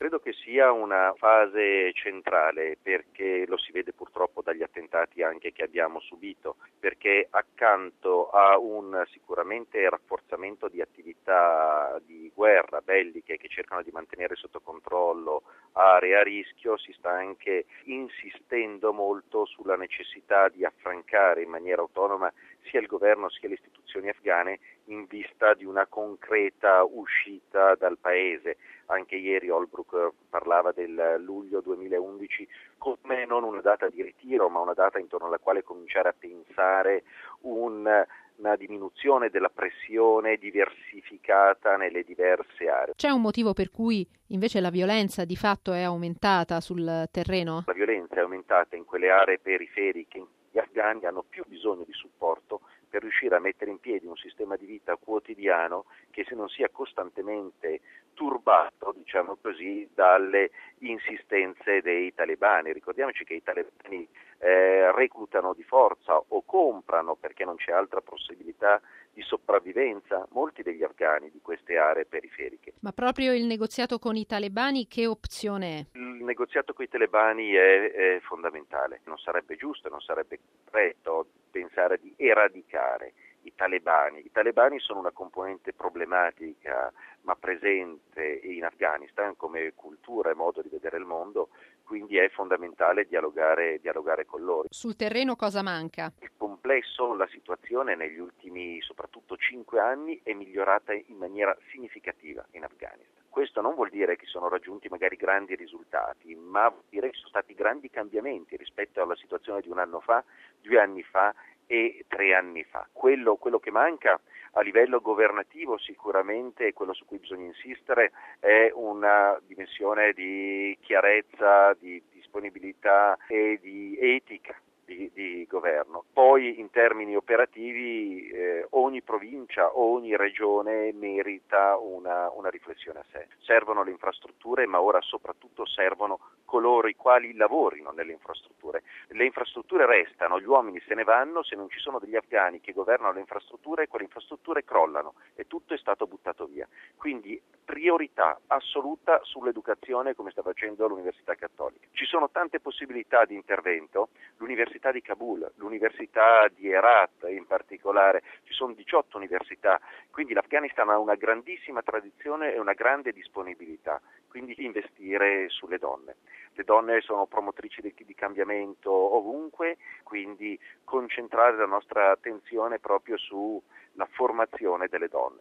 Credo che sia una fase centrale perché lo si vede purtroppo dagli attentati anche che abbiamo subito, perché accanto a un sicuramente rafforzamento di attività di guerra belliche che cercano di mantenere sotto controllo aree a rischio, si sta anche insistendo molto sulla necessità di affrancare in maniera autonoma sia il governo sia le istituzioni afghane in vista di una concreta uscita dal paese. Anche ieri Holbrooke parlava del luglio 2011 come non una data di ritiro, ma una data intorno alla quale cominciare a pensare una diminuzione della pressione diversificata nelle diverse aree. C'è un motivo per cui invece la violenza di fatto è aumentata sul terreno? La violenza è aumentata in quelle aree periferiche. Gli afghani hanno più bisogno di supporto per riuscire a mettere in piedi un sistema di vita quotidiano che se non sia costantemente turbato, diciamo così, dalle insistenze dei talebani. Ricordiamoci che i talebani reclutano di forza o comprano, perché non c'è altra possibilità di sopravvivenza, molti degli afghani di queste aree periferiche. Ma proprio il negoziato con i talebani che opzione è? Il negoziato con i talebani è fondamentale, non sarebbe giusto, non sarebbe corretto pensare di eradicare i talebani. I talebani sono una componente problematica ma presente in Afghanistan come cultura e modo di vedere il mondo, quindi è fondamentale dialogare con loro. Sul terreno cosa manca? Il complesso, la situazione negli ultimi soprattutto 5 anni è migliorata in maniera significativa in Afghanistan. Questo non vuol dire che sono raggiunti magari grandi risultati, ma vuol dire che sono stati grandi cambiamenti rispetto alla situazione di un anno fa, 2 anni fa e 3 anni fa. Quello che manca a livello governativo sicuramente, e quello su cui bisogna insistere, è una dimensione di chiarezza, di disponibilità e di etica di governo. Poi in termini operativi ogni provincia, ogni regione merita una riflessione a sé. Servono le infrastrutture, ma ora soprattutto servono coloro i quali lavorino nelle infrastrutture. Le infrastrutture restano, gli uomini se ne vanno, se non ci sono degli afghani che governano le infrastrutture, quelle infrastrutture crollano e tutto è stato buttato via. Quindi priorità assoluta sull'educazione, come sta facendo l'Università Cattolica. Ci sono tante possibilità di intervento, l'Università di Kabul, l'Università di Herat in particolare, ci sono 18 università, quindi l'Afghanistan ha una grandissima tradizione e una grande disponibilità, quindi investire sulle donne. Le donne sono promotrici di cambiamento ovunque, quindi concentrare la nostra attenzione proprio sulla formazione delle donne.